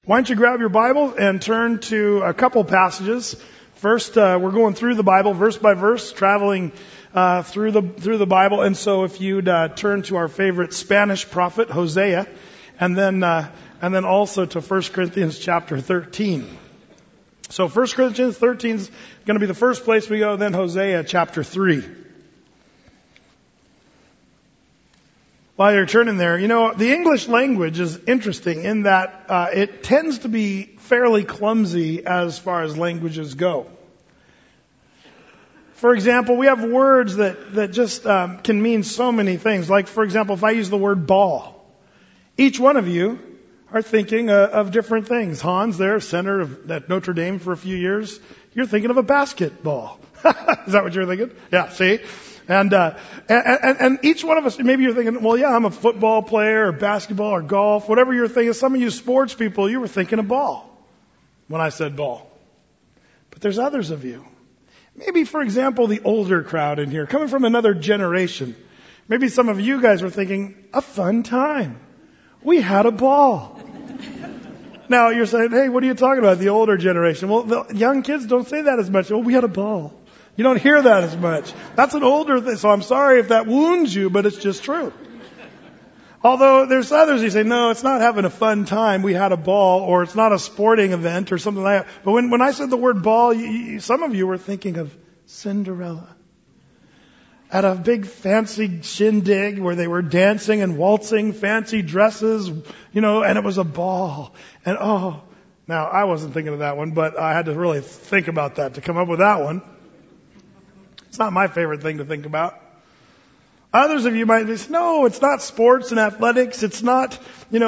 Why don't you grab your Bible and turn to a couple passages. First, we're going through the Bible verse by verse, traveling through the Bible. And so if you'd turn to our favorite Spanish prophet, Hosea, and then also to 1 Corinthians chapter 13. So 1 Corinthians 13 is going to be the first place we go, then Hosea chapter 3. While you're turning there, the English language is interesting in that it tends to be fairly clumsy as far as languages go. For example, we have words that just can mean so many things. Like, for example, if I use the word ball, each one of you are thinking of different things. Hans there, center at Notre Dame for a few years, you're thinking of a basketball. Is that what you're thinking? Yeah, see? And each one of us, maybe you're thinking, well, yeah, I'm a football player or basketball or golf, whatever you're thinking. Some of you sports people, you were thinking of ball when I said ball. But there's others of you. Maybe, for example, the older crowd in here, coming from another generation. Maybe some of you guys were thinking, a fun time. We had a ball. Now you're saying, hey, what are you talking about? The older generation. Well, the young kids don't say that as much. Well, we had a ball. You don't hear that as much. That's an older thing. So I'm sorry if that wounds you, but it's just true. Although there's others who say, no, it's not having a fun time. We had a ball, or it's not a sporting event or something like that. But when I said the word ball, some of you were thinking of Cinderella. At a big fancy shindig where they were dancing and waltzing, fancy dresses, and it was a ball. And now I wasn't thinking of that one, but I had to really think about that to come up with that one. It's not my favorite thing to think about. Others of you might say, no, it's not sports and athletics. It's not, the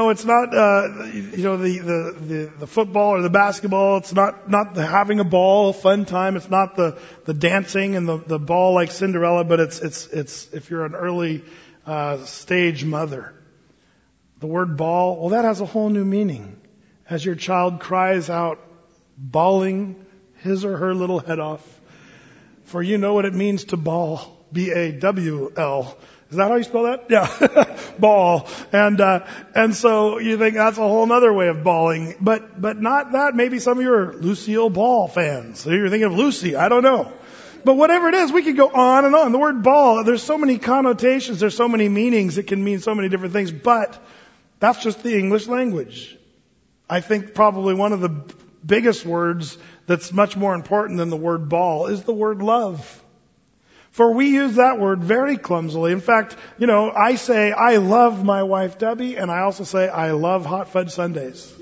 football or the basketball. It's not the having a ball, fun time. It's not the dancing and the ball like Cinderella, but it's if you're an early, stage mother. The word ball, well, that has a whole new meaning. As your child cries out, bawling his or her little head off. For you know what it means to bawl. B-A-W-L. Is that how you spell that? Yeah. Ball. And so you think that's a whole other way of bawling. But not that. Maybe some of you are Lucille Ball fans. So you're thinking of Lucy. I don't know. But whatever it is, we could go on and on. The word ball, there's so many connotations. There's so many meanings. It can mean so many different things. But that's just the English language. I think probably one of the biggest words that's much more important than the word ball is the word love. For we use that word very clumsily. In fact, I say I love my wife Debbie, and I also say I love hot fudge sundaes.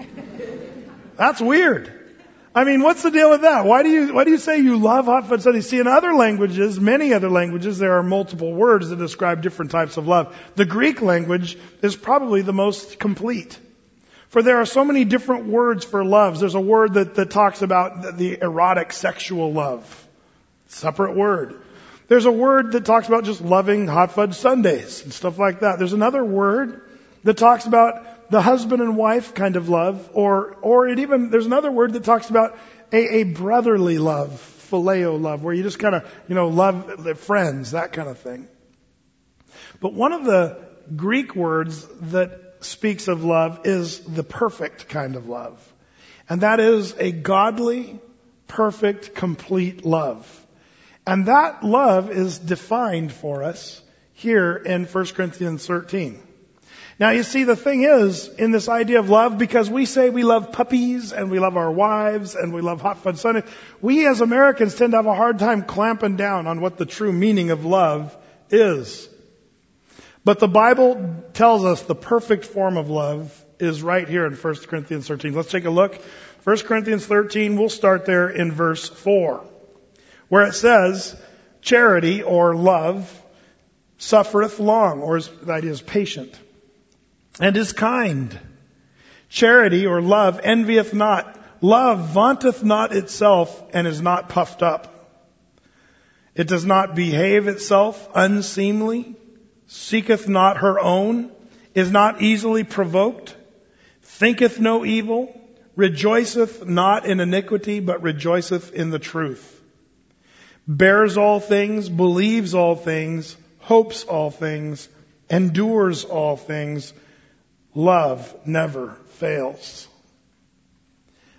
That's weird. I mean, what's the deal with that? Why do you say you love hot fudge sundaes? See, in other languages, many other languages, there are multiple words that describe different types of love. The Greek language is probably the most complete. For there are so many different words for loves. There's a word that talks about the erotic sexual love. Separate word. There's a word that talks about just loving hot fudge sundaes and stuff like that. There's another word that talks about the husband and wife kind of love, there's another word that talks about a brotherly love, phileo love, where you just kind of, love the friends, that kind of thing. But one of the Greek words that speaks of love is the perfect kind of love. And that is a godly, perfect, complete love. And that love is defined for us here in 1 Corinthians 13. Now you see, the thing is, in this idea of love, because we say we love puppies and we love our wives and we love hot fudge sundaes, we as Americans tend to have a hard time clamping down on what the true meaning of love is. But the Bible tells us the perfect form of love is right here in 1 Corinthians 13. Let's take a look. 1 Corinthians 13, we'll start there in verse 4. Where it says, charity or love suffereth long, or the idea is patient, and is kind. Charity or love envieth not. Love vaunteth not itself and is not puffed up. It does not behave itself unseemly, seeketh not her own, is not easily provoked, thinketh no evil, rejoiceth not in iniquity, but rejoiceth in the truth. Bears all things, believes all things, hopes all things, endures all things. Love never fails.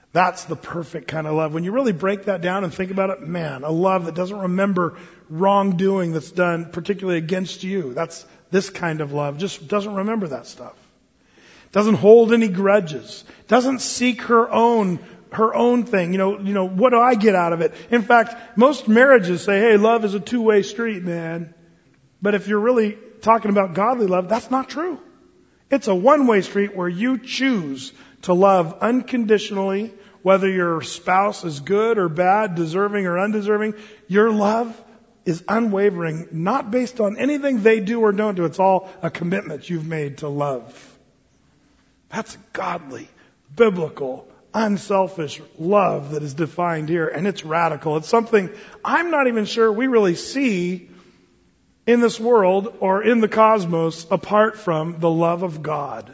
That's the perfect kind of love. When you really break that down and think about it, man, a love that doesn't remember wrongdoing that's done, particularly against you. That's this kind of love. Just doesn't remember that stuff. Doesn't hold any grudges. Doesn't seek her own thing. You know, what do I get out of it? In fact, most marriages say, hey, love is a two-way street, man. But if you're really talking about godly love, that's not true. It's a one-way street where you choose to love unconditionally, whether your spouse is good or bad, deserving or undeserving. Your love is unwavering, not based on anything they do or don't do. It's all a commitment you've made to love. That's godly, biblical, unselfish love that is defined here, and it's radical. It's something I'm not even sure we really see in this world or in the cosmos apart from the love of God.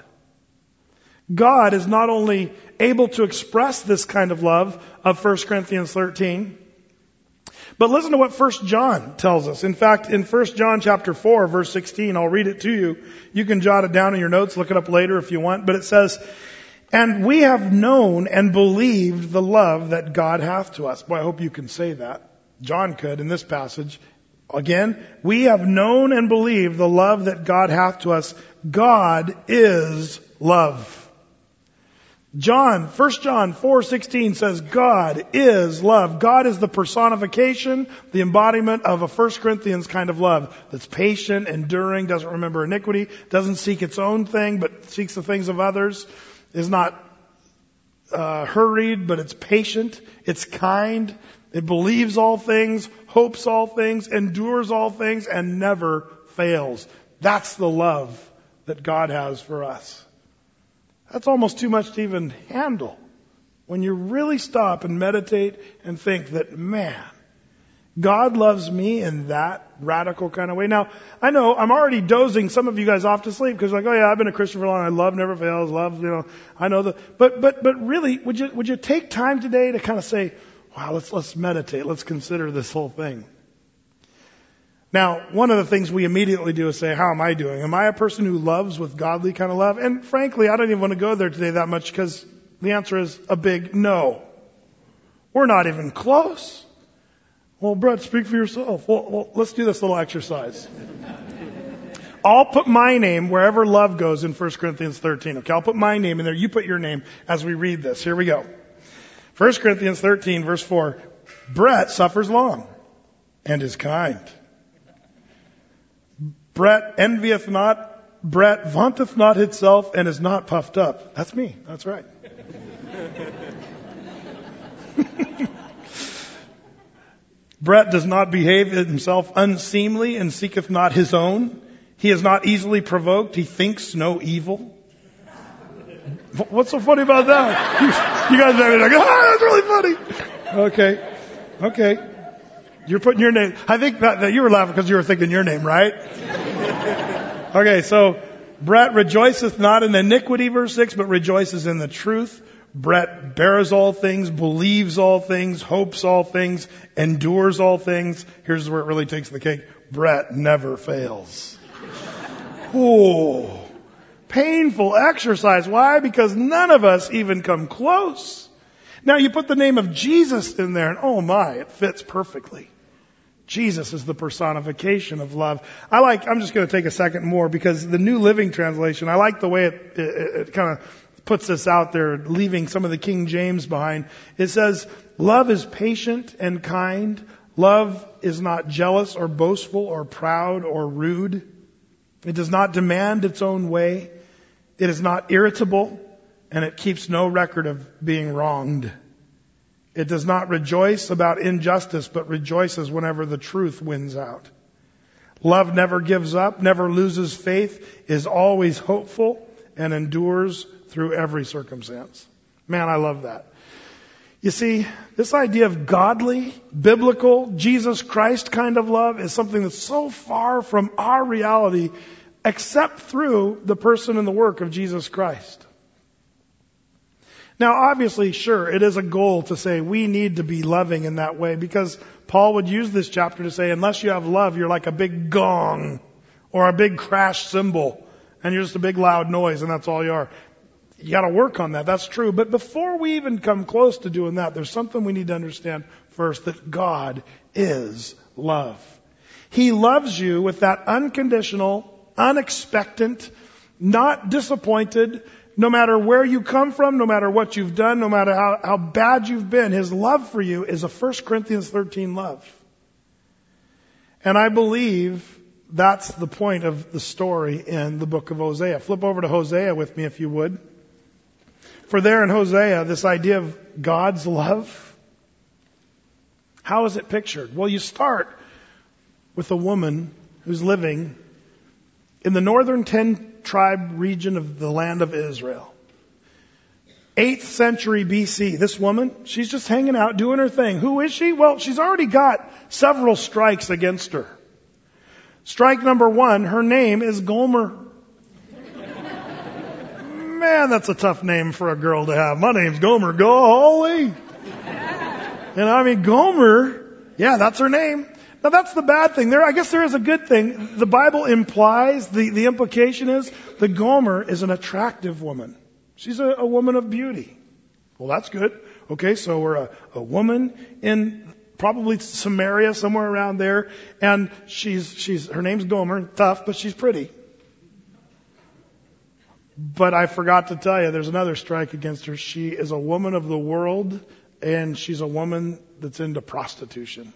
God is not only able to express this kind of love of 1 Corinthians 13, but listen to what 1 John tells us. In fact, in 1 John chapter 4, verse 16, I'll read it to you. You can jot it down in your notes, look it up later if you want. But it says, and we have known and believed the love that God hath to us. Boy, I hope you can say that. John could in this passage. Again, we have known and believed the love that God hath to us. God is love. 1 John 4:16 says God is love. God is the personification, the embodiment of a 1 Corinthians kind of love that's patient, enduring, doesn't remember iniquity, doesn't seek its own thing, but seeks the things of others, is not hurried, but it's patient, it's kind, it believes all things, hopes all things, endures all things, and never fails. That's the love that God has for us. That's almost too much to even handle when you really stop and meditate and think that, man, God loves me in that radical kind of way. Now, I know I'm already dozing some of you guys off to sleep because like, oh yeah, I've been a Christian for a long time. Love never fails. Love, I know but really, would you take time today to kind of say, wow, let's meditate. Let's consider this whole thing. Now, one of the things we immediately do is say, how am I doing? Am I a person who loves with godly kind of love? And frankly, I don't even want to go there today that much because the answer is a big no. We're not even close. Well, Brett, speak for yourself. Well, let's do this little exercise. I'll put my name wherever love goes in 1 Corinthians 13. Okay, I'll put my name in there. You put your name as we read this. Here we go. 1 Corinthians 13, verse 4. Brett suffers long and is kind. Brett envieth not, Brett vaunteth not itself, and is not puffed up. That's me. That's right. Brett does not behave himself unseemly and seeketh not his own. He is not easily provoked. He thinks no evil. What's so funny about that? You guys are like, that's really funny. Okay. You're putting your name. I think that you were laughing because you were thinking your name, right? Okay, so Brett rejoiceth not in iniquity, verse 6, but rejoices in the truth. Brett bears all things, believes all things, hopes all things, endures all things. Here's where it really takes the cake. Brett never fails. Oh, painful exercise. Why? Because none of us even come close. Now you put the name of Jesus in there and oh my, it fits perfectly. Jesus is the personification of love. I'm just going to take a second more because the New Living Translation, I like the way it kind of puts this out there, leaving some of the King James behind. It says, love is patient and kind. Love is not jealous or boastful or proud or rude. It does not demand its own way. It is not irritable, and it keeps no record of being wronged. It does not rejoice about injustice, but rejoices whenever the truth wins out. Love never gives up, never loses faith, is always hopeful, and endures through every circumstance. Man, I love that. You see, this idea of godly, biblical, Jesus Christ kind of love is something that's so far from our reality, except through the person and the work of Jesus Christ. Now, obviously, sure, it is a goal to say we need to be loving in that way because Paul would use this chapter to say, unless you have love, you're like a big gong or a big crash cymbal and you're just a big loud noise and that's all you are. You got to work on that. That's true. But before we even come close to doing that, there's something we need to understand first, that God is love. He loves you with that unconditional, unexpectant, not disappointed, no matter where you come from, no matter what you've done, no matter how bad you've been. His love for you is a 1 Corinthians 13 love. And I believe that's the point of the story in the book of Hosea. Flip over to Hosea with me if you would. For there in Hosea, this idea of God's love, how is it pictured? Well, you start with a woman who's living in the northern 10-tribe region of the land of Israel. 8th century BC. This woman, she's just hanging out, doing her thing. Who is she? Well, she's already got several strikes against her. Strike number 1, her name is Gomer. Man, that's a tough name for a girl to have. My name's Gomer. Golly. Gomer, yeah, that's her name. Now that's the bad thing. I guess there is a good thing. The Bible implies, the implication is, that Gomer is an attractive woman. She's a woman of beauty. Well, that's good. Okay, so we're a woman in probably Samaria, somewhere around there, and her name's Gomer, tough, but she's pretty. But I forgot to tell you, there's another strike against her. She is a woman of the world, and she's a woman that's into prostitution.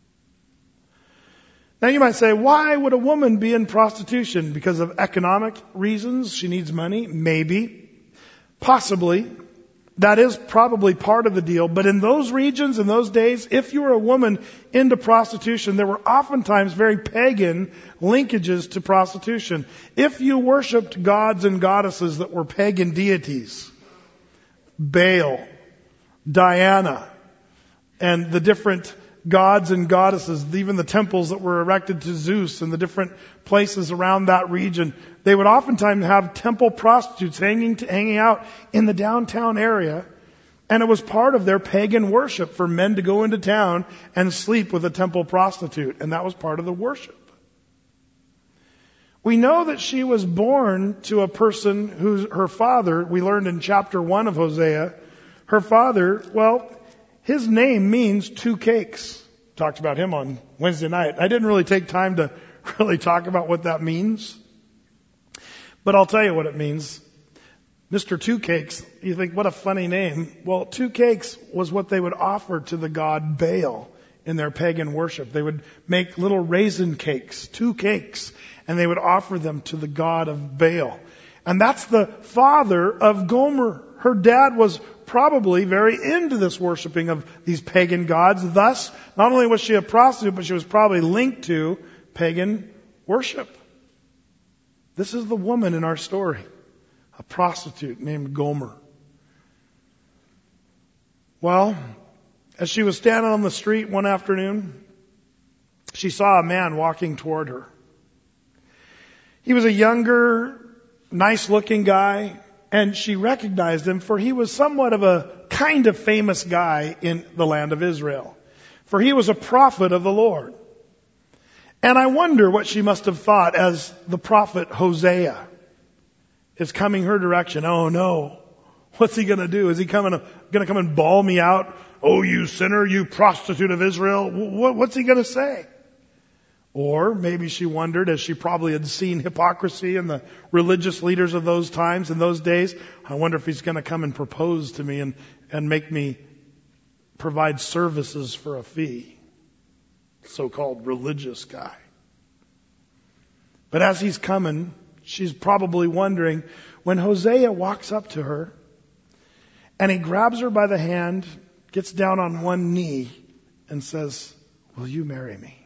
Now you might say, why would a woman be in prostitution? Because of economic reasons? She needs money? Maybe. Possibly. That is probably part of the deal. But in those regions, in those days, if you were a woman into prostitution, there were oftentimes very pagan linkages to prostitution. If you worshipped gods and goddesses that were pagan deities, Baal, Diana, and the different gods and goddesses, even the temples that were erected to Zeus and the different places around that region, they would oftentimes have temple prostitutes hanging out in the downtown area, and it was part of their pagan worship for men to go into town and sleep with a temple prostitute, and that was part of the worship. We know that she was born to a person her father, we learned in chapter 1 of Hosea, her father, his name means 2 cakes. Talked about him on Wednesday night. I didn't really take time to really talk about what that means. But I'll tell you what it means. Mr. 2 Cakes, you think, what a funny name. Well, 2 cakes was what they would offer to the god Baal in their pagan worship. They would make little raisin cakes, 2 cakes, and they would offer them to the god of Baal. And that's the father of Gomer. Her dad was probably very into this worshiping of these pagan gods. Thus, not only was she a prostitute, but she was probably linked to pagan worship. This is the woman in our story, a prostitute named Gomer. Well, as she was standing on the street one afternoon, she saw a man walking toward her. He was a younger, nice-looking guy, and she recognized him, for he was somewhat of a kind of famous guy in the land of Israel. For he was a prophet of the Lord. And I wonder what she must have thought as the prophet Hosea is coming her direction. Oh no, what's he going to do? Is he going to come and bawl me out? Oh, you sinner, you prostitute of Israel. What's he going to say? Or maybe she wondered, as she probably had seen hypocrisy in the religious leaders of those times, in those days, I wonder if he's going to come and propose to me and make me provide services for a fee. So-called religious guy. But as he's coming, she's probably wondering, when Hosea walks up to her and he grabs her by the hand, gets down on one knee and says, "Will you marry me?"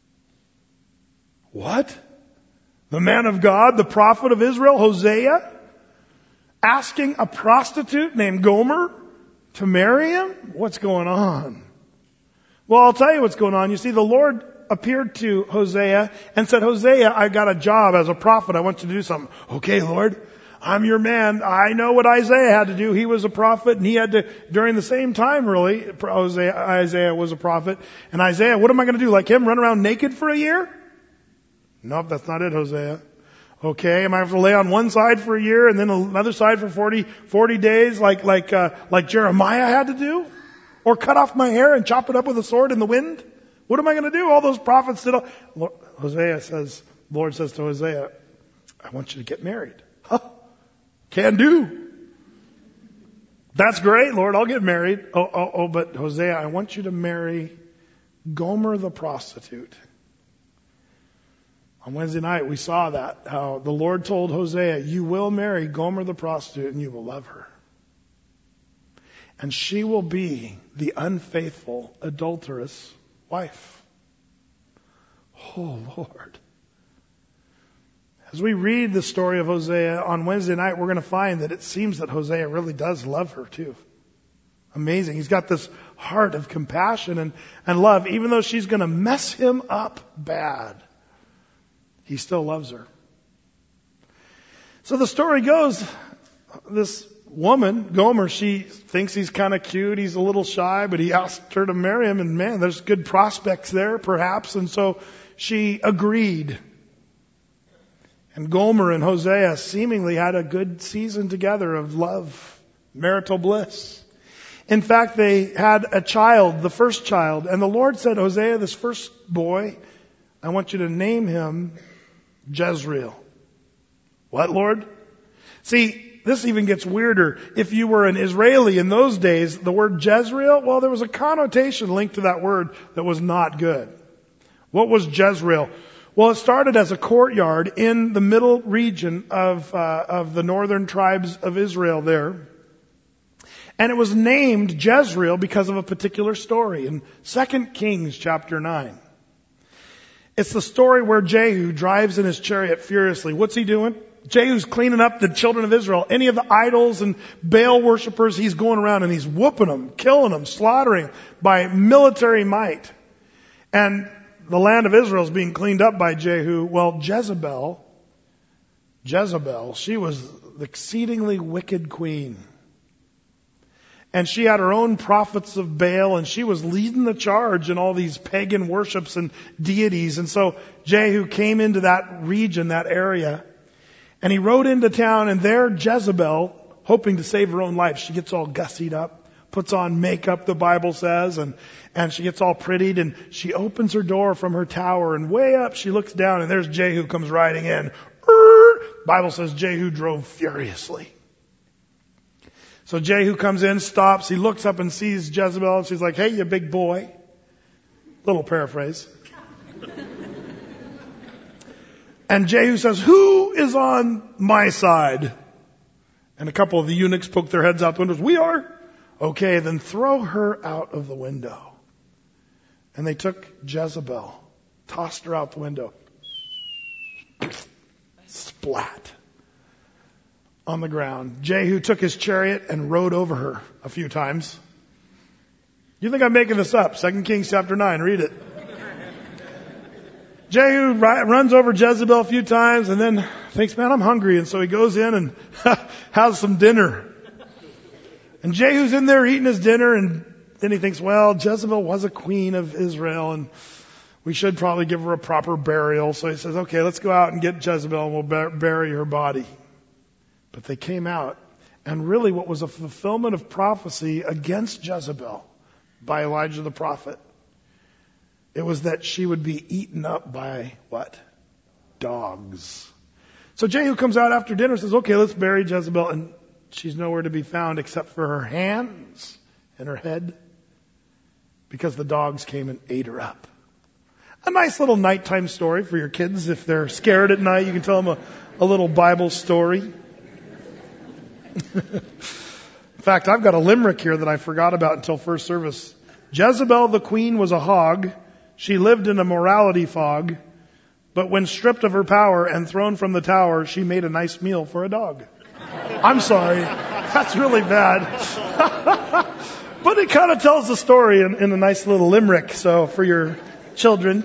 What? The man of God, the prophet of Israel, Hosea, asking a prostitute named Gomer to marry him? What's going on? Well, I'll tell you what's going on. You see, the Lord appeared to Hosea and said, Hosea, I got a job as a prophet. I want you to do something. Okay, Lord, I'm your man. I know what Isaiah had to do. He was a prophet, and he had to, during the same time, really, Isaiah was a prophet. And Isaiah, what am I going to do? Like him, run around naked for a year? Nope, that's not it, Hosea. Okay, am I have to lay on one side for a year and then another side for 40 days like Jeremiah had to do? Or cut off my hair and chop it up with a sword in the wind? What am I going to do? All those prophets did the Lord says to Hosea, I want you to get married. Huh? Can do. That's great, Lord, I'll get married. But Hosea, I want you to marry Gomer the prostitute. On Wednesday night, we saw that, how the Lord told Hosea, you will marry Gomer the prostitute and you will love her. And she will be the unfaithful, adulterous wife. Oh, Lord. As we read the story of Hosea on Wednesday night, we're going to find that it seems that Hosea really does love her too. Amazing. He's got this heart of compassion and love. Even though she's going to mess him up bad, he still loves her. So the story goes, this woman, Gomer, she thinks he's kind of cute. He's a little shy, but he asked her to marry him. And man, there's good prospects there, perhaps. And so she agreed. And Gomer and Hosea seemingly had a good season together of love, marital bliss. In fact, they had a child, the first child. And the Lord said, Hosea, this first boy, I want you to name him Jezreel. What, Lord? See, this even gets weirder. If you were an Israeli in those days, the word Jezreel, well, there was a connotation linked to that word that was not good. What was Jezreel? Well, it started as a courtyard in the middle region of the northern tribes of Israel there. And it was named Jezreel because of a particular story in 2 Kings chapter 9. It's the story where Jehu drives in his chariot furiously. What's he doing? Jehu's cleaning up the children of Israel. Any of the idols and Baal worshippers, he's going around and he's whooping them, killing them, slaughtering by military might. And the land of Israel is being cleaned up by Jehu. Well, Jezebel, she was the exceedingly wicked queen. And she had her own prophets of Baal, and she was leading the charge in all these pagan worships and deities. And so Jehu came into that region, that area, and he rode into town, and there Jezebel, hoping to save her own life, she gets all gussied up, puts on makeup, the Bible says, and she gets all prettied, and she opens her door from her tower, and way up she looks down, and there's Jehu comes riding in. Bible says Jehu drove furiously. So Jehu comes in, stops, he looks up and sees Jezebel, and she's like, hey, you big boy. Little paraphrase. And Jehu says, who is on my side? And a couple of the eunuchs poke their heads out the windows. We are. Okay, then throw her out of the window. And they took Jezebel, tossed her out the window. Splat. On the ground. Jehu took his chariot and rode over her a few times. You think I'm making this up? 2 Kings chapter 9, read it. Jehu runs over Jezebel a few times and then thinks, man, I'm hungry. And so he goes in and has some dinner. And Jehu's in there eating his dinner, and then he thinks, well, Jezebel was a queen of Israel and we should probably give her a proper burial. So he says, okay, let's go out and get Jezebel and we'll bury her body. But they came out, and really what was a fulfillment of prophecy against Jezebel by Elijah the prophet. It was that she would be eaten up by what? Dogs. So Jehu comes out after dinner and says, okay, let's bury Jezebel. And she's nowhere to be found except for her hands and her head, because the dogs came and ate her up. A nice little nighttime story for your kids. If they're scared at night, you can tell them a little Bible story. In fact, I've got a limerick here that I forgot about until first service. Jezebel the queen was a hog. She lived in a morality fog. But when stripped of her power and thrown from the tower, she made a nice meal for a dog. I'm sorry. That's really bad. But it kind of tells the story in a nice little limerick. So for your children.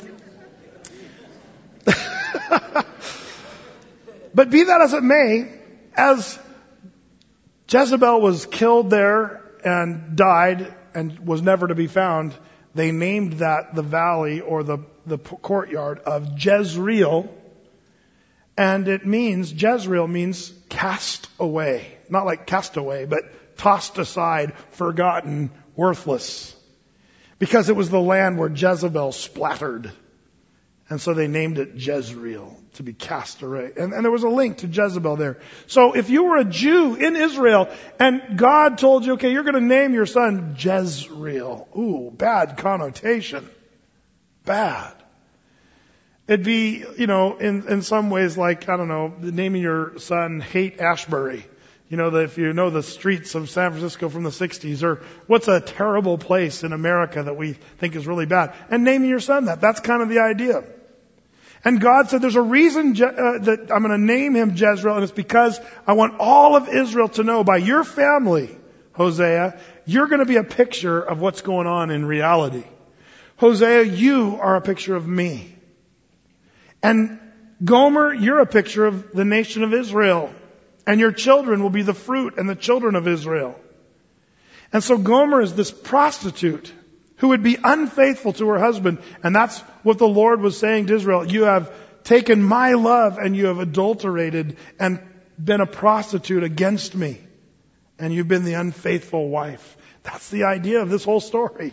But be that as it may, as Jezebel was killed there and died and was never to be found, they named that the valley or the courtyard of Jezreel And it means, Jezreel means cast away. Not like cast away, but tossed aside, forgotten, worthless. Because it was the land where Jezebel splattered. And so they named it Jezreel, to be cast away. And there was a link to Jezebel there. So if you were a Jew in Israel and God told you, okay, you're going to name your son Jezreel. Ooh, bad connotation. Bad. It'd be, in some ways like, I don't know, naming your son Haight-Ashbury. If you know the streets of San Francisco from the 60s, or what's a terrible place in America that we think is really bad, and naming your son that. That's kind of the idea. And God said there's a reason that I'm going to name him Jezreel, and it's because I want all of Israel to know by your family, Hosea, you're going to be a picture of what's going on in reality. Hosea, you are a picture of me. And Gomer, you're a picture of the nation of Israel. And your children will be the fruit and the children of Israel. And so Gomer is this prostitute who would be unfaithful to her husband. And that's what the Lord was saying to Israel. You have taken my love and you have adulterated and been a prostitute against me. And you've been the unfaithful wife. That's the idea of this whole story.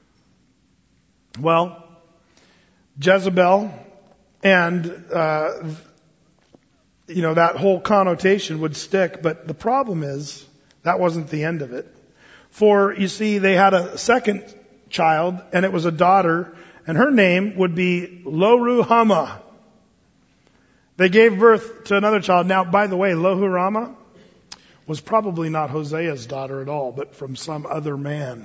Well, Jezebel and, that whole connotation would stick. But the problem is, that wasn't the end of it. For, you see, they had a second child, and it was a daughter, and her name would be Lo-Ruhamah. They gave birth to another child. Now, by the way, Lo-Ruhamah was probably not Hosea's daughter at all, but from some other man.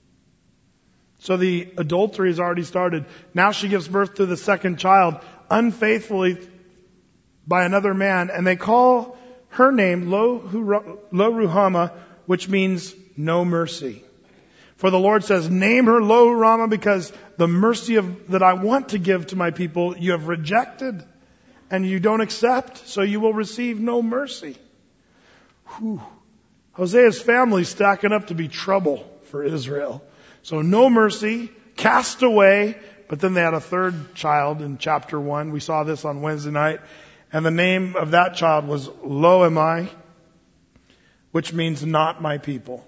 So the adultery has already started. Now she gives birth to the second child, unfaithfully by another man, and they call her name Lo-Ruhamah, which means no mercy. For the Lord says, name her Lo-Ruhamah because the mercy that I want to give to my people you have rejected and you don't accept, so you will receive no mercy. Whew. Hosea's family stacking up to be trouble for Israel. So no mercy, cast away, but then they had a third child in chapter 1. We saw this on Wednesday night. And the name of that child was Lo-Ammi, which means not my people.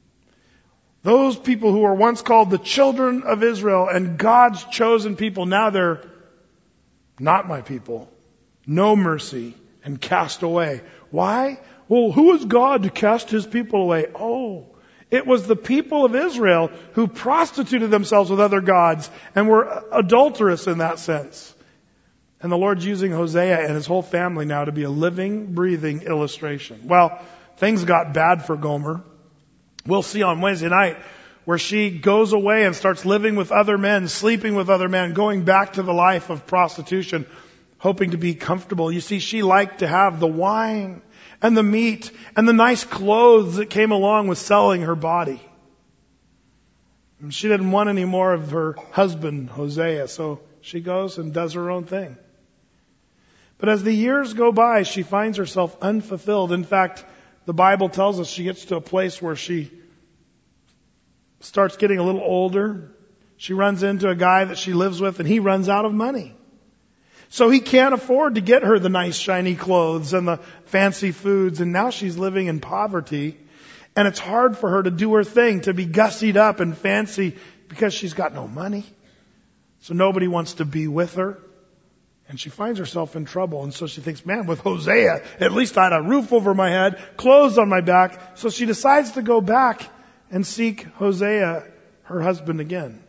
Those people who were once called the children of Israel and God's chosen people, now they're not my people. No mercy and cast away. Why? Well, who is God to cast his people away? Oh, it was the people of Israel who prostituted themselves with other gods and were adulterous in that sense. And the Lord's using Hosea and his whole family now to be a living, breathing illustration. Well, things got bad for Gomer. We'll see on Wednesday night where she goes away and starts living with other men, sleeping with other men, going back to the life of prostitution, hoping to be comfortable. You see, she liked to have the wine and the meat and the nice clothes that came along with selling her body. And she didn't want any more of her husband, Hosea, so she goes and does her own thing. But as the years go by, she finds herself unfulfilled. In fact, the Bible tells us she gets to a place where she starts getting a little older. She runs into a guy that she lives with, and he runs out of money. So he can't afford to get her the nice shiny clothes and the fancy foods, and now she's living in poverty. And it's hard for her to do her thing, to be gussied up and fancy, because she's got no money. So nobody wants to be with her. And she finds herself in trouble. And so she thinks, man, with Hosea, at least I had a roof over my head, clothes on my back. So she decides to go back and seek Hosea, her husband, again.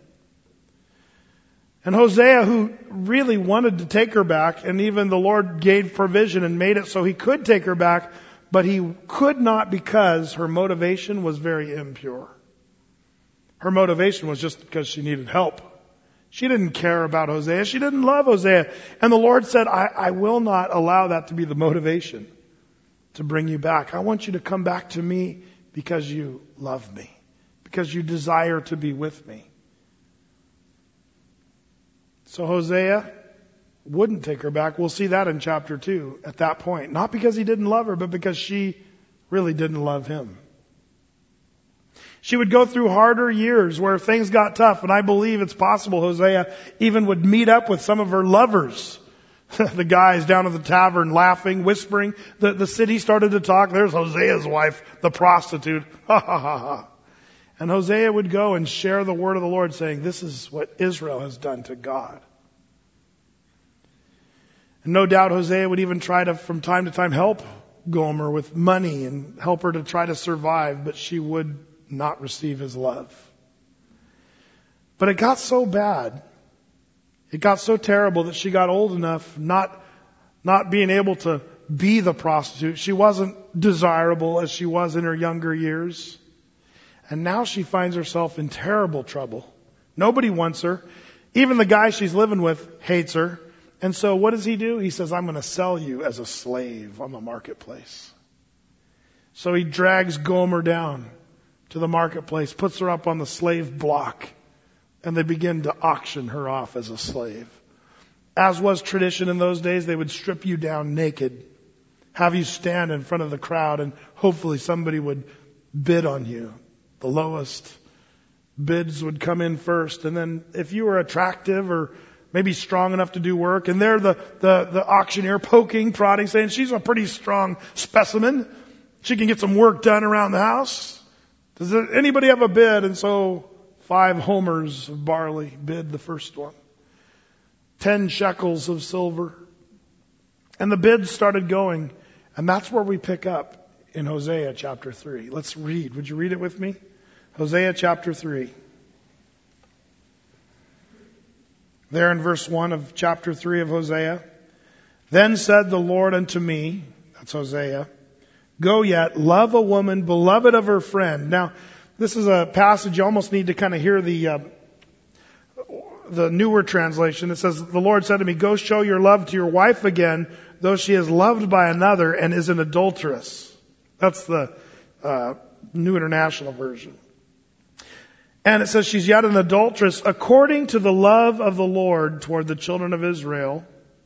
And Hosea, who really wanted to take her back, and even the Lord gave provision and made it so he could take her back, but he could not because her motivation was very impure. Her motivation was just because she needed help. She didn't care about Hosea. She didn't love Hosea. And the Lord said, I will not allow that to be the motivation to bring you back. I want you to come back to me because you love me, because you desire to be with me. So Hosea wouldn't take her back. We'll see that in chapter 2 at that point. Not because he didn't love her, but because she really didn't love him. She would go through harder years where things got tough, and I believe it's possible Hosea even would meet up with some of her lovers The guys down at the tavern laughing, whispering. The city started to talk. There's Hosea's wife, the prostitute. Ha ha ha ha. And Hosea would go and share the word of the Lord, saying, this is what Israel has done to God. And no doubt Hosea would even try to, from time to time, help Gomer with money and help her to try to survive, but she would not receive his love. But it got so bad, it got so terrible that she got old enough not being able to be the prostitute. She wasn't desirable as she was in her younger years. And now she finds herself in terrible trouble. Nobody wants her. Even the guy she's living with hates her. And so what does he do? He says, I'm going to sell you as a slave on the marketplace. So he drags Gomer down to the marketplace, puts her up on the slave block, and they begin to auction her off as a slave. As was tradition in those days, they would strip you down naked, have you stand in front of the crowd, and hopefully somebody would bid on you. The lowest bids would come in first, and then if you were attractive or maybe strong enough to do work, and they're the auctioneer poking, prodding, saying, she's a pretty strong specimen. She can get some work done around the house. Does anybody have a bid? And so 5 homers of barley bid the first one. 10 shekels of silver. And the bids started going. And that's where we pick up in Hosea chapter 3. Let's read. Would you read it with me? Hosea chapter 3. There in verse 1 of chapter 3 of Hosea. Then said the Lord unto me, that's Hosea, go yet, love a woman, beloved of her friend. Now, this is a passage you almost need to kind of hear the newer translation. It says, the Lord said to me, go show your love to your wife again, though she is loved by another and is an adulteress. That's the New International Version. And it says she's yet an adulteress according to the love of the Lord toward the children of Israel,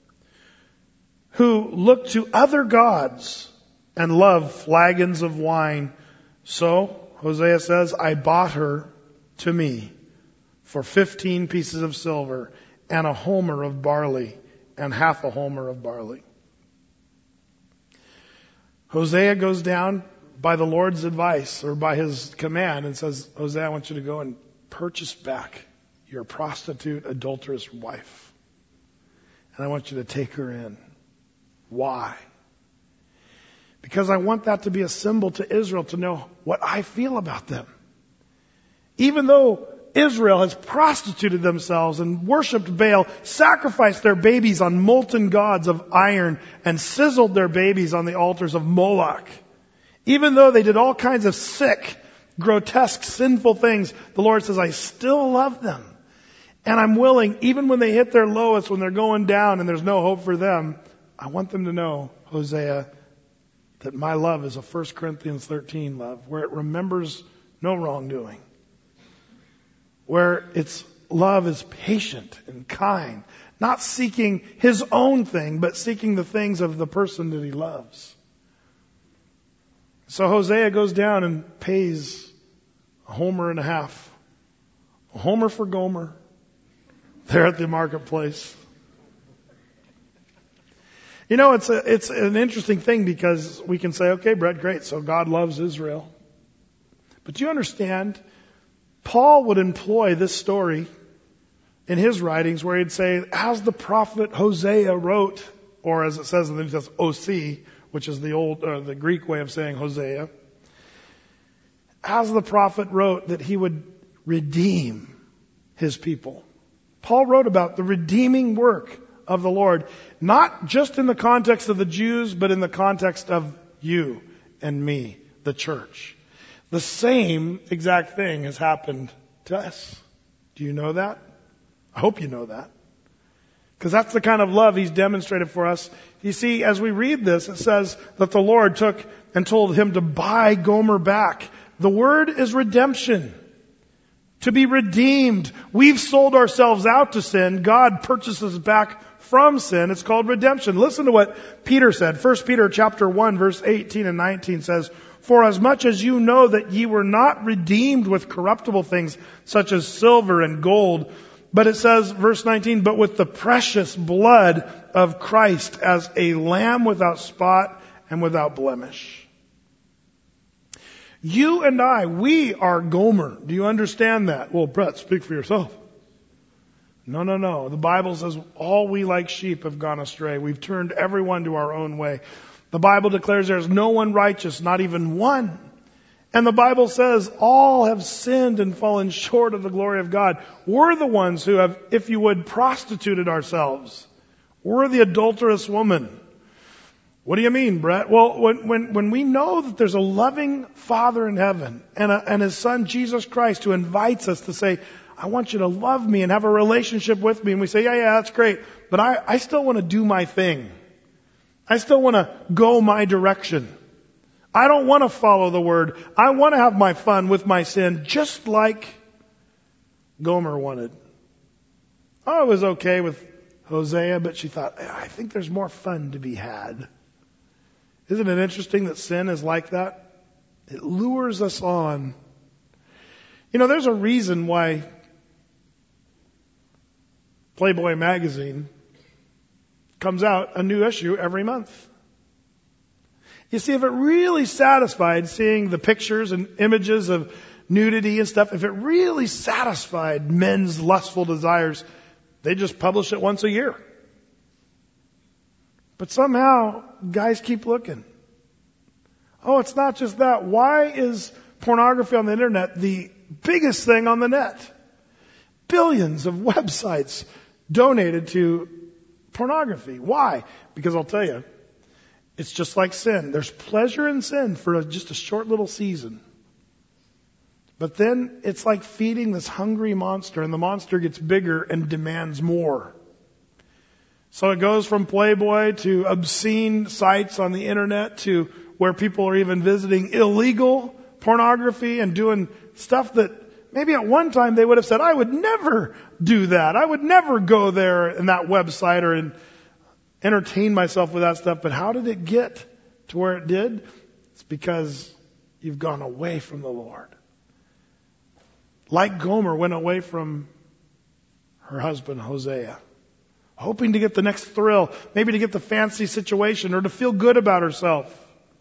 who look to other gods and love flagons of wine. So, Hosea says, I bought her to me for 15 pieces of silver and a homer of barley and half a homer of barley. Hosea goes down by the Lord's advice or by his command and says, Hosea, I want you to go and purchase back your prostitute, adulterous wife. And I want you to take her in. Why? Because I want that to be a symbol to Israel to know what I feel about them. Even though Israel has prostituted themselves and worshipped Baal, sacrificed their babies on molten gods of iron, and sizzled their babies on the altars of Moloch. Even though they did all kinds of sick, grotesque, sinful things, the Lord says, I still love them. And I'm willing, even when they hit their lowest, when they're going down and there's no hope for them, I want them to know, Hosea, that my love is a 1 Corinthians 13 love, where it remembers no wrongdoing. Where its love is patient and kind, not seeking his own thing, but seeking the things of the person that he loves. So Hosea goes down and pays a homer and a half. A homer for Gomer. There at the marketplace. You know, it's an interesting thing because we can say, okay, Brett, great. So God loves Israel. But do you understand? Paul would employ this story in his writings where he'd say, as the prophet Hosea wrote, or as it says in the New Testament, OC, which is the Greek way of saying Hosea, as the prophet wrote that he would redeem his people. Paul wrote about the redeeming work of the Lord, not just in the context of the Jews, but in the context of you and me, the church. The same exact thing has happened to us. Do you know that? I hope you know that. Because that's the kind of love he's demonstrated for us. You see, as we read this, it says that the Lord took and told him to buy Gomer back. The word is redemption. To be redeemed. We've sold ourselves out to sin. God purchases back from sin. It's called redemption. Listen to what Peter said. 1 Peter chapter 1 verse 18 and 19 says, for as much as you know that ye were not redeemed with corruptible things such as silver and gold But it says, verse 19, but with the precious blood of Christ as a lamb without spot and without blemish. You and I, we are Gomer. Do you understand that? Well, Brett, speak for yourself. No. The Bible says all we like sheep have gone astray. We've turned everyone to our own way. The Bible declares there is no one righteous, not even one. And the Bible says all have sinned and fallen short of the glory of God. We're the ones who have, if you would, prostituted ourselves. We're the adulterous woman. What do you mean, Brett? Well, when we know that there's a loving Father in heaven and His Son, Jesus Christ, who invites us to say, I want you to love me and have a relationship with me. And we say, yeah, that's great. But I still want to do my thing. I still want to go my direction. I don't want to follow the Word. I want to have my fun with my sin, just like Gomer wanted. I was okay with Hosea, but she thought, I think there's more fun to be had. Isn't it interesting that sin is like that? It lures us on. You know, there's a reason why Playboy magazine comes out a new issue every month. You see, if it really satisfied seeing the pictures and images of nudity and stuff, if it really satisfied men's lustful desires, they just publish it once a year. But somehow, guys keep looking. Oh, it's not just that. Why is pornography on the internet the biggest thing on the net? Billions of websites donated to pornography. Why? Because I'll tell you, it's just like sin. There's pleasure in sin for just a short little season. But then it's like feeding this hungry monster, and the monster gets bigger and demands more. So it goes from Playboy to obscene sites on the internet to where people are even visiting illegal pornography and doing stuff that maybe at one time they would have said, I would never do that. I would never go there in that website or entertain myself with that stuff. But how did it get to where it did? It's because you've gone away from the Lord. Like Gomer went away from her husband, Hosea, hoping to get the next thrill, maybe to get the fancy situation or to feel good about herself.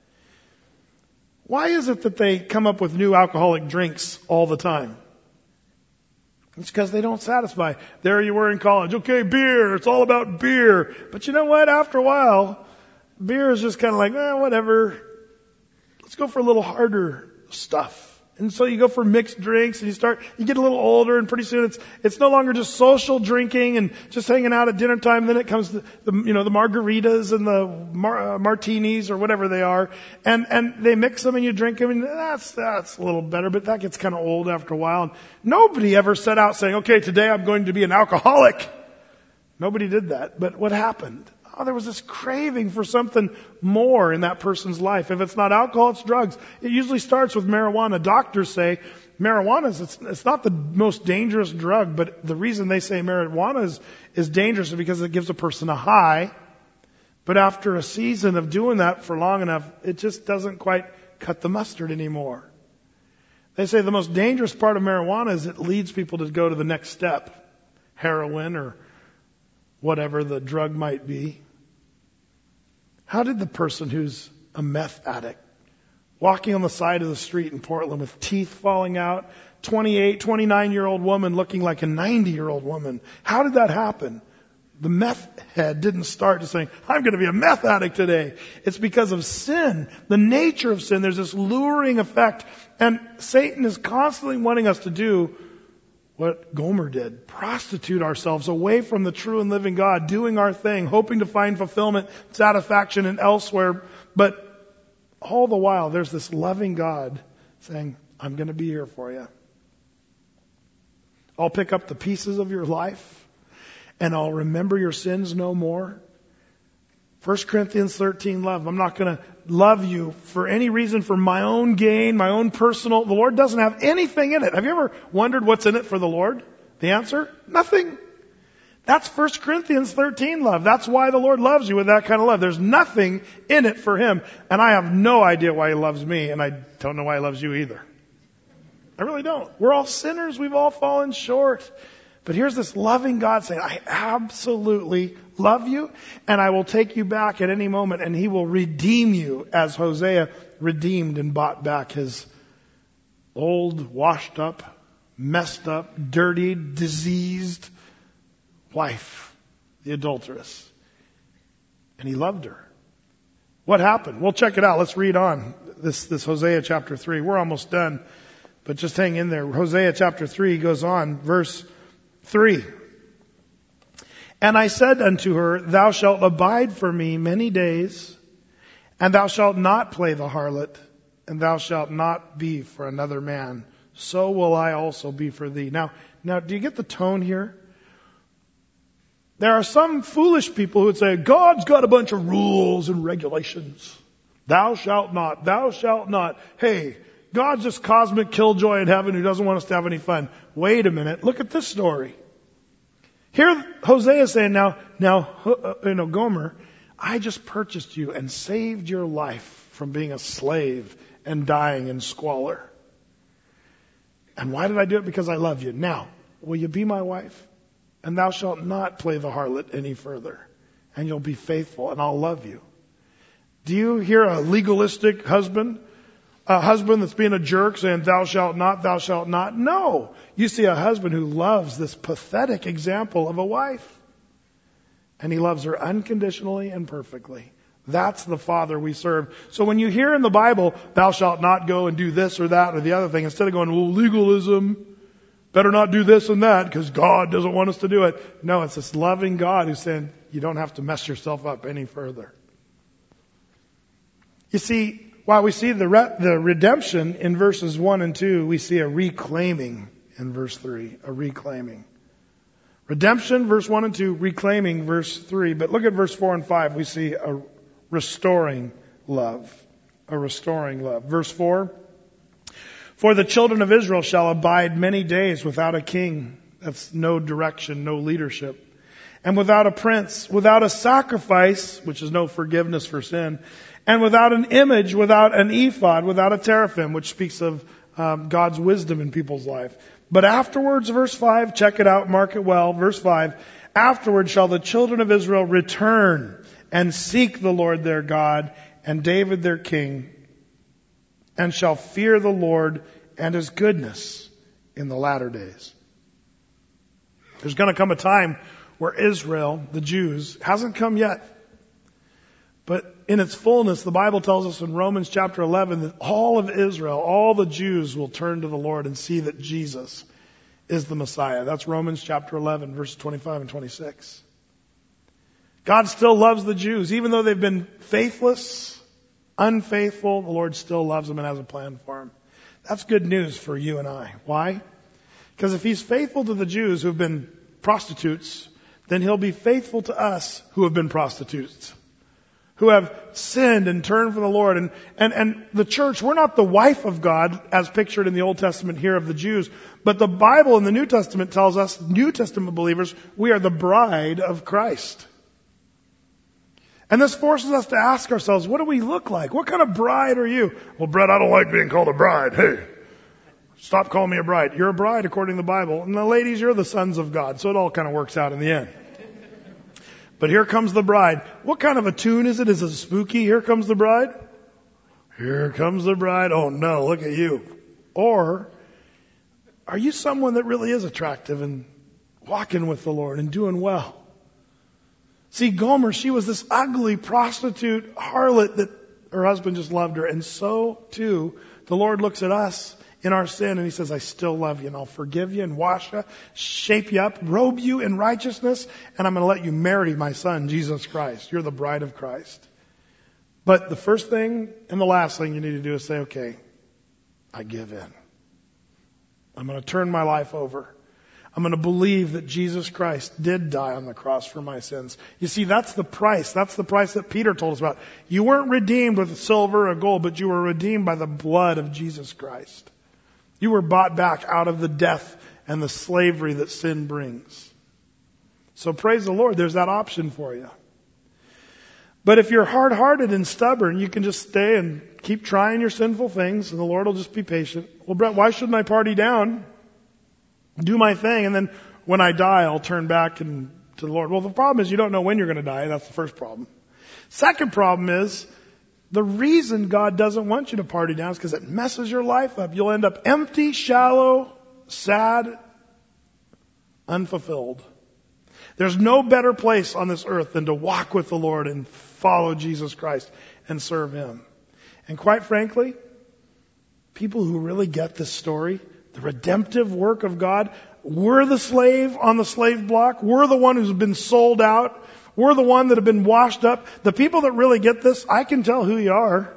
Why is it that they come up with new alcoholic drinks all the time? It's because they don't satisfy. There you were in college. Okay, beer. It's all about beer. But you know what? After a while, beer is just kind of like, whatever. Let's go for a little harder stuff. And so you go for mixed drinks and you get a little older, and pretty soon it's no longer just social drinking and just hanging out at dinner time. Then it comes to the margaritas and the martinis or whatever they are. And they mix them and you drink them, and that's a little better, but that gets kind of old after a while. And nobody ever set out saying, okay, today I'm going to be an alcoholic. Nobody did that. But what happened? Oh, there was this craving for something more in that person's life. If it's not alcohol, it's drugs. It usually starts with marijuana. Doctors say marijuana it's not the most dangerous drug, but the reason they say marijuana is dangerous is because it gives a person a high. But after a season of doing that for long enough, it just doesn't quite cut the mustard anymore. They say the most dangerous part of marijuana is it leads people to go to the next step, heroin or whatever the drug might be. How did the person who's a meth addict, walking on the side of the street in Portland with teeth falling out, 28, 29-year-old woman looking like a 90-year-old woman, how did that happen? The meth head didn't start just saying, I'm going to be a meth addict today. It's because of sin, the nature of sin. There's this luring effect, and Satan is constantly wanting us to do what Gomer did, prostitute ourselves away from the true and living God, doing our thing, hoping to find fulfillment, satisfaction and elsewhere. But all the while, there's this loving God saying, I'm going to be here for you. I'll pick up the pieces of your life and I'll remember your sins no more. 1 Corinthians 13, love. I'm not going to love you for any reason, for my own gain, my own personal. The Lord doesn't have anything in it. Have you ever wondered what's in it for the Lord? The answer? Nothing. That's 1 Corinthians 13 love. That's why the Lord loves you with that kind of love. There's nothing in it for Him. And I have no idea why He loves me, and I don't know why He loves you either. I really don't. We're all sinners. We've all fallen short. But here's this loving God saying, I absolutely love you, and I will take you back at any moment, and He will redeem you as Hosea redeemed and bought back his old, washed up, messed up, dirty, diseased wife, the adulteress. And he loved her. What happened? Well, check it out. Let's read on. This Hosea chapter 3. We're almost done, but just hang in there. Hosea chapter 3 goes on, verse 3. And I said unto her, thou shalt abide for me many days, and thou shalt not play the harlot, and thou shalt not be for another man. So will I also be for thee. Now, do you get the tone here? There are some foolish people who would say, God's got a bunch of rules and regulations. Thou shalt not, thou shalt not. Hey, God's this cosmic killjoy in heaven who doesn't want us to have any fun. Wait a minute, look at this story. Here Hosea is saying, now, Gomer, I just purchased you and saved your life from being a slave and dying in squalor. And why did I do it? Because I love you. Now, will you be my wife? And thou shalt not play the harlot any further. And you'll be faithful, and I'll love you. Do you hear a legalistic husband? A husband that's being a jerk saying, thou shalt not, thou shalt not? No. You see a husband who loves this pathetic example of a wife. And he loves her unconditionally and perfectly. That's the Father we serve. So when you hear in the Bible, thou shalt not go and do this or that or the other thing, instead of going, well, legalism, better not do this and that because God doesn't want us to do it. No, it's this loving God who's saying, you don't have to mess yourself up any further. You see, while we see the redemption in verses 1 and 2, we see a reclaiming in verse 3. A reclaiming. Redemption, verse 1 and 2, reclaiming, verse 3. But look at verse 4 and 5, we see a restoring love. A restoring love. Verse 4. For the children of Israel shall abide many days without a king. That's no direction, no leadership. And without a prince, without a sacrifice, which is no forgiveness for sin, and without an image, without an ephod, without a teraphim, which speaks of God's wisdom in people's life. But afterwards, verse 5, check it out, mark it well, verse 5, afterwards shall the children of Israel return and seek the Lord their God and David their king, and shall fear the Lord and His goodness in the latter days. There's going to come a time where Israel, the Jews, hasn't come yet. But in its fullness, the Bible tells us in Romans chapter 11 that all of Israel, all the Jews will turn to the Lord and see that Jesus is the Messiah. That's Romans chapter 11, verses 25 and 26. God still loves the Jews. Even though they've been faithless, unfaithful, the Lord still loves them and has a plan for them. That's good news for you and I. Why? Because if He's faithful to the Jews who have been prostitutes, then He'll be faithful to us who have been prostitutes, who have sinned and turned from the Lord. And the church, we're not the wife of God as pictured in the Old Testament here of the Jews, but the Bible in the New Testament tells us, New Testament believers, we are the bride of Christ. And this forces us to ask ourselves, what do we look like? What kind of bride are you? Well, Brett, I don't like being called a bride. Hey, stop calling me a bride. You're a bride according to the Bible. And the ladies, you're the sons of God. So it all kind of works out in the end. But here comes the bride. What kind of a tune is it? Is it spooky? Here comes the bride? Here comes the bride. Oh no, look at you. Or are you someone that really is attractive and walking with the Lord and doing well? See, Gomer, she was this ugly prostitute harlot that her husband just loved her. And so too, the Lord looks at us in our sin and He says, I still love you and I'll forgive you and wash you, shape you up, robe you in righteousness, and I'm going to let you marry my son, Jesus Christ. You're the bride of Christ. But the first thing and the last thing you need to do is say, okay, I give in. I'm going to turn my life over. I'm going to believe that Jesus Christ did die on the cross for my sins. You see, that's the price. That's the price that Peter told us about. You weren't redeemed with silver or gold, but you were redeemed by the blood of Jesus Christ. You were bought back out of the death and the slavery that sin brings. So praise the Lord, there's that option for you. But if you're hard-hearted and stubborn, you can just stay and keep trying your sinful things, and the Lord will just be patient. Well, Brett, why shouldn't I party down, do my thing, and then when I die, I'll turn back to the Lord. Well, the problem is you don't know when you're going to die. That's the first problem. Second problem is the reason God doesn't want you to party now is because it messes your life up. You'll end up empty, shallow, sad, unfulfilled. There's no better place on this earth than to walk with the Lord and follow Jesus Christ and serve Him. And quite frankly, people who really get this story, the redemptive work of God, we're the slave on the slave block. We're the one who's been sold out. We're the one that have been washed up. The people that really get this, I can tell who you are.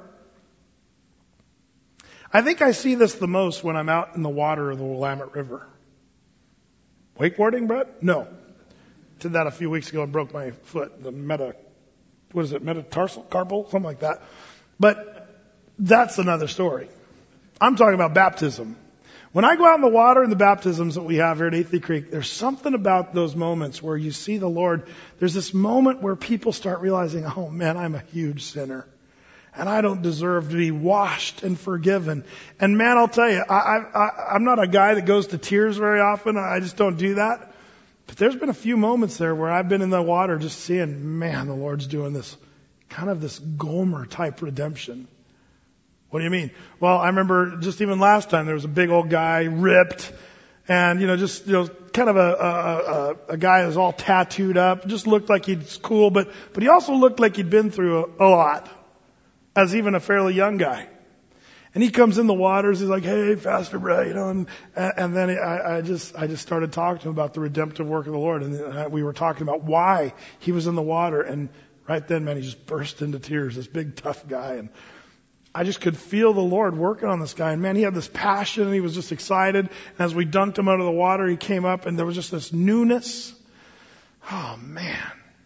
I think I see this the most when I'm out in the water of the Willamette River. Wakeboarding, Brett? No. Did that a few weeks ago and broke my foot. The metatarsal carpal? Something like that. But that's another story. I'm talking about baptism. When I go out in the water in the baptisms that we have here at Athey Creek, there's something about those moments where you see the Lord. There's this moment where people start realizing, oh man, I'm a huge sinner. And I don't deserve to be washed and forgiven. And man, I'll tell you, I'm not a guy that goes to tears very often. I just don't do that. But there's been a few moments there where I've been in the water just seeing, man, the Lord's doing this, kind of this Gomer type redemption. What do you mean? Well, I remember just even last time there was a big old guy, ripped, and kind of a guy that was all tattooed up, just looked like he's cool, but he also looked like he'd been through a lot, as even a fairly young guy. And he comes in the waters, he's like, hey, Pastor Brett, and then I just started talking to him about the redemptive work of the Lord, and we were talking about why he was in the water, and right then, man, he just burst into tears, this big tough guy, and I just could feel the Lord working on this guy. And man, he had this passion and he was just excited. And as we dunked him out of the water, he came up and there was just this newness. Oh man.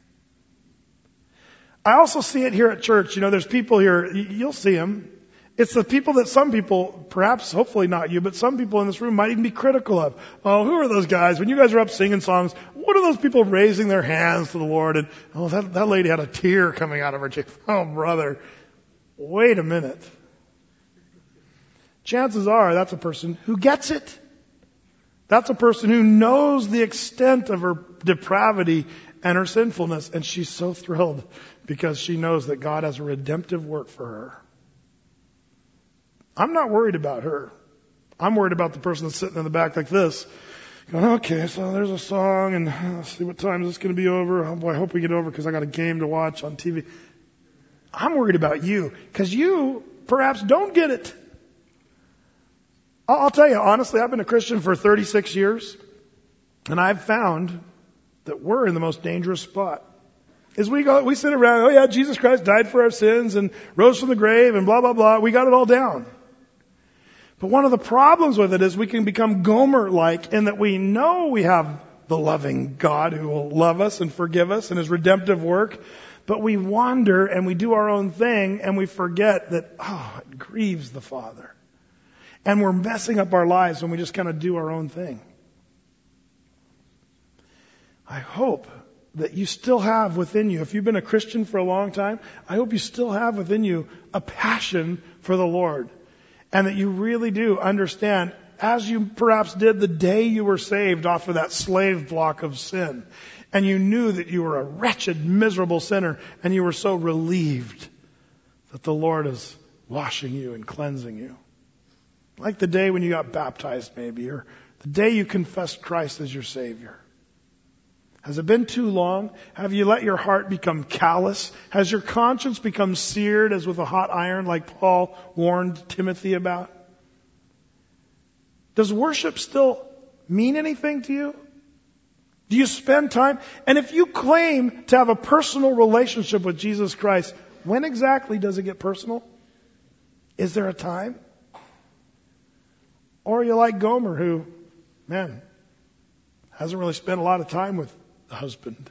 I also see it here at church. There's people here, you'll see them. It's the people that some people, perhaps, hopefully not you, but some people in this room might even be critical of. Oh, who are those guys? When you guys are up singing songs, what are those people raising their hands to the Lord? And, oh, that lady had a tear coming out of her cheek. Oh, brother. Wait a minute. Chances are that's a person who gets it. That's a person who knows the extent of her depravity and her sinfulness, and she's so thrilled because she knows that God has a redemptive work for her. I'm not worried about her. I'm worried about the person that's sitting in the back like this, going, okay, so there's a song, and let's see what time is this going to be over. Oh boy, I hope we get over because I got a game to watch on TV. I'm worried about you because you perhaps don't get it. I'll tell you, honestly, I've been a Christian for 36 years, and I've found that we're in the most dangerous spot. As we sit around, oh yeah, Jesus Christ died for our sins and rose from the grave and blah, blah, blah. We got it all down. But one of the problems with it is we can become Gomer-like in that we know we have the loving God who will love us and forgive us and His redemptive work. But we wander and we do our own thing and we forget that, it grieves the Father. And we're messing up our lives when we just kind of do our own thing. I hope that you still have within you, if you've been a Christian for a long time, I hope you still have within you a passion for the Lord. And that you really do understand, as you perhaps did the day you were saved off of that slave block of sin. And you knew that you were a wretched, miserable sinner, and you were so relieved that the Lord is washing you and cleansing you. Like the day when you got baptized maybe, or the day you confessed Christ as your Savior. Has it been too long? Have you let your heart become callous? Has your conscience become seared as with a hot iron like Paul warned Timothy about? Does worship still mean anything to you? Do you spend time? And if you claim to have a personal relationship with Jesus Christ, when exactly does it get personal? Is there a time? Or are you like Gomer who, man, hasn't really spent a lot of time with the husband?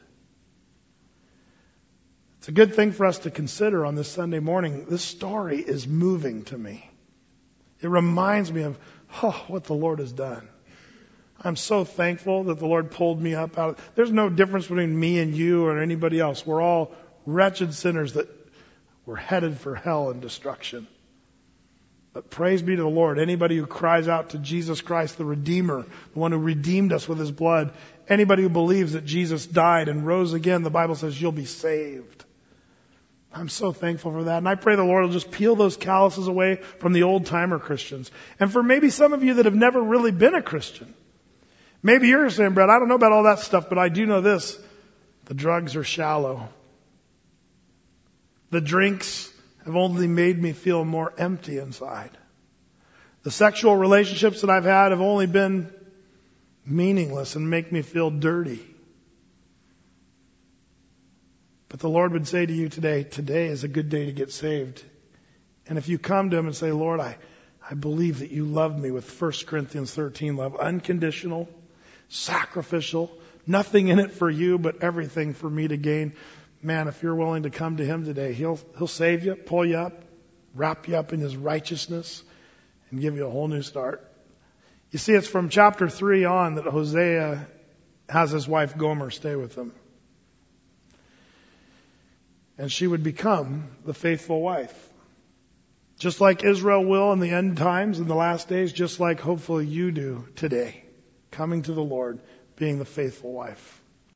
It's a good thing for us to consider on this Sunday morning. This story is moving to me. It reminds me of what the Lord has done. I'm so thankful that the Lord pulled me up out of. There's no difference between me and you or anybody else. We're all wretched sinners that were headed for hell and destruction. But praise be to the Lord. Anybody who cries out to Jesus Christ, the Redeemer, the one who redeemed us with His blood, anybody who believes that Jesus died and rose again, the Bible says you'll be saved. I'm so thankful for that. And I pray the Lord will just peel those calluses away from the old-timer Christians. And for maybe some of you that have never really been a Christian, maybe you're saying, Brett, I don't know about all that stuff, but I do know this. The drugs are shallow. The drinks have only made me feel more empty inside. The sexual relationships that I've had have only been meaningless and make me feel dirty. But the Lord would say to you today is a good day to get saved. And if you come to Him and say, Lord, I believe that you love me with 1 Corinthians 13 love, unconditional, sacrificial, nothing in it for you, but everything for me to gain. Man, if you're willing to come to Him today, He'll save you, pull you up, wrap you up in His righteousness, and give you a whole new start. You see, it's from chapter 3 on that Hosea has his wife Gomer stay with him. And she would become the faithful wife. Just like Israel will in the end times, in the last days, just like hopefully you do today, coming to the Lord, being the faithful wife.